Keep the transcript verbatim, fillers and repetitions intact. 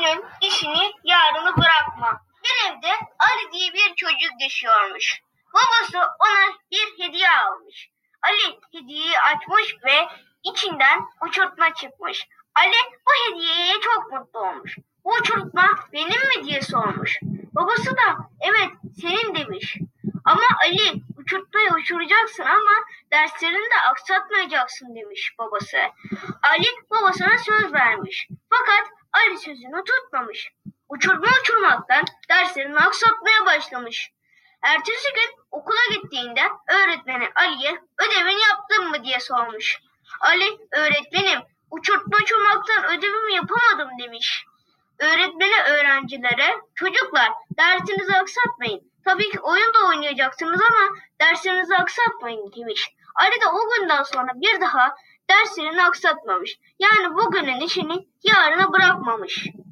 bugünün işini yarını bırakma. Bir evde Ali diye bir çocuk yaşıyormuş. Babası ona bir hediye almış. Ali hediyeyi açmış ve içinden uçurtma çıkmış. Ali bu hediyeye çok mutlu olmuş. Bu uçurtma benim mi diye sormuş. Babası da evet senin demiş. Ama Ali uçurtmayı uçuracaksın ama derslerini de aksatmayacaksın demiş babası. Ali babasına söz vermiş. Fakat Ali sözünü tutmamış. Uçurtma uçurmaktan derslerini aksatmaya başlamış. Ertesi gün okula gittiğinde öğretmeni Ali'ye ödevini yaptın mı diye sormuş. Ali öğretmenim uçurtma uçurmaktan ödevimi yapamadım demiş. Öğretmeni öğrencilere çocuklar dersinizi aksatmayın. Tabii ki oyun da oynayacaksınız ama derslerinizi aksatmayın demiş. Ali de o günden sonra bir daha derslerini aksatmamış. Yani bugünün işini yarına bırakmamış.